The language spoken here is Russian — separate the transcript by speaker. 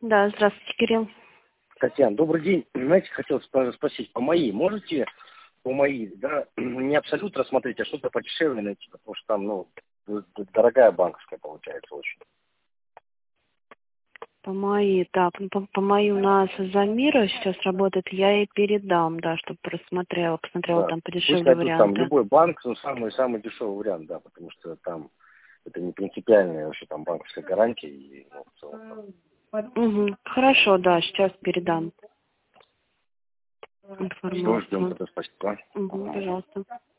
Speaker 1: Да, здравствуйте, Кирилл.
Speaker 2: Татьяна, добрый день. Знаете, хотел спросить, по моей можете, да, не абсолют рассмотреть, а что-то подешевле найти, потому что там, дорогая банковская получается очень.
Speaker 1: По моей, так, ну, по моей у нас Замира сейчас работает, я ей передам, да, чтобы посмотрела
Speaker 2: Да.
Speaker 1: там
Speaker 2: Пусть
Speaker 1: подешевле
Speaker 2: найдут там
Speaker 1: варианты.
Speaker 2: любой банк, но самый дешевый вариант, да, потому что там это не принципиальная вообще там банковская гарантия и в целом.
Speaker 1: Угу. Хорошо, да, сейчас передам
Speaker 2: Все, ждем
Speaker 1: информацию.
Speaker 2: тогда, спасибо.
Speaker 1: Угу, пожалуйста.